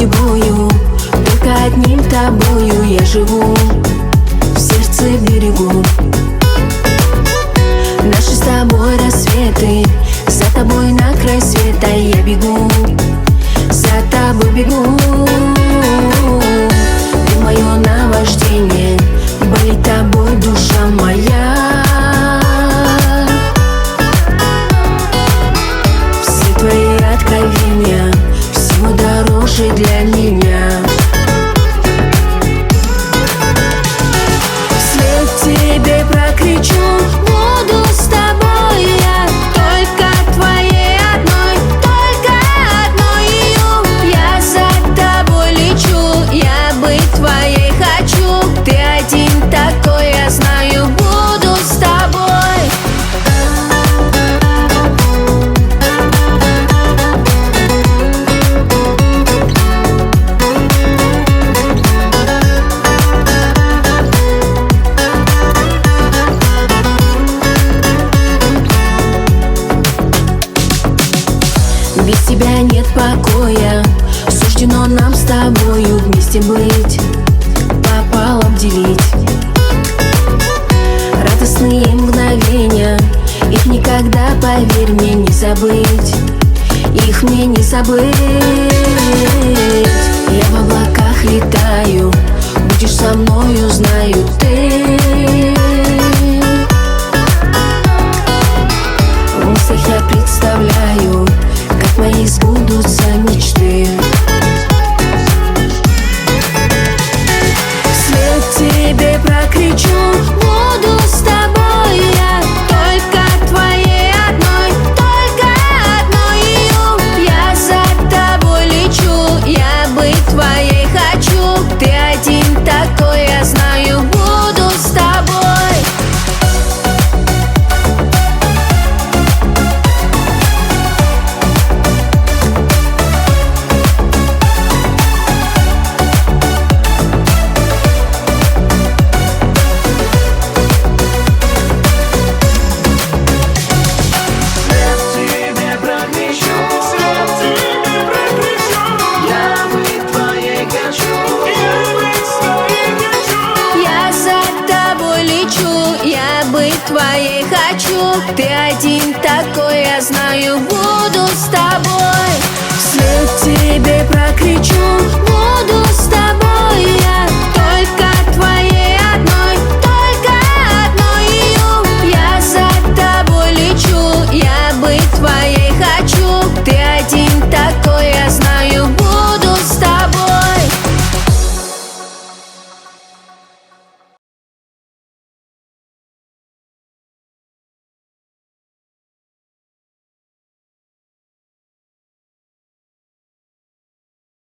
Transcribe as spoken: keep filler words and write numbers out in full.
судьбою, только одним тобою я живу, в сердце берегу. Наши с тобой рассветы, за тобой на край света я бегу, за тобой бегу. Ты мое наваждение, болит тобой душа моя. Все твои откровения всего дороже для меня. Вслед тебе прокричу, буду с тобой я, только твоей одной, только одной ее. Я за тобой лечу, я быть твоей хочу. Ты один такой, я знаю, буду с тобой. Без тебя нет покоя, суждено нам с тобою вместе быть, пополам делить. Радостные мгновения, их никогда, поверь мне, не забыть, их мне не забыть. Я в облаках летаю, будешь со мною, знаю ты. В мыслях я представляю, как мои сбудутся мечты. Вслед тебе прокричу, буду с тобой я, только твоей одной, только одной ее. Я за тобой лечу, я быть твоей хочу. Ты один такой, я знаю, буду с тобой. Быть твоей хочу, ты один такой, я знаю, буду с тобой. Вслед тебе